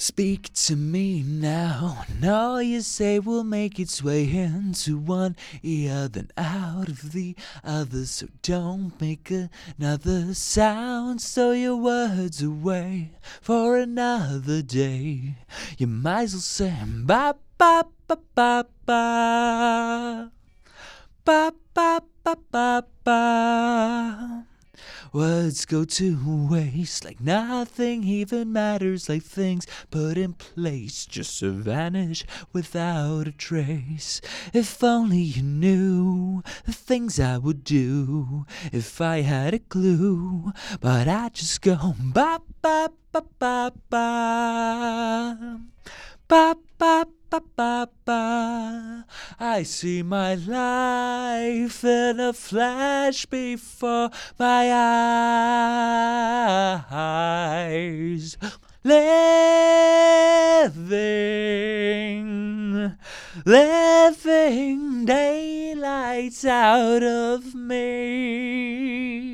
Speak to me now, and all you say will make its way into one ear, then out of the other. So don't make another sound, stow your words away for another day. You might as well say ba ba ba ba ba ba ba ba ba ba. Words go to waste like nothing even matters, like things put in place just to vanish without a trace. If only you knew the things I would do if I had a clue, but I just go ba ba ba ba ba ba ba ba ba ba. I see my life in a flash before my eyes. Living daylights out of me.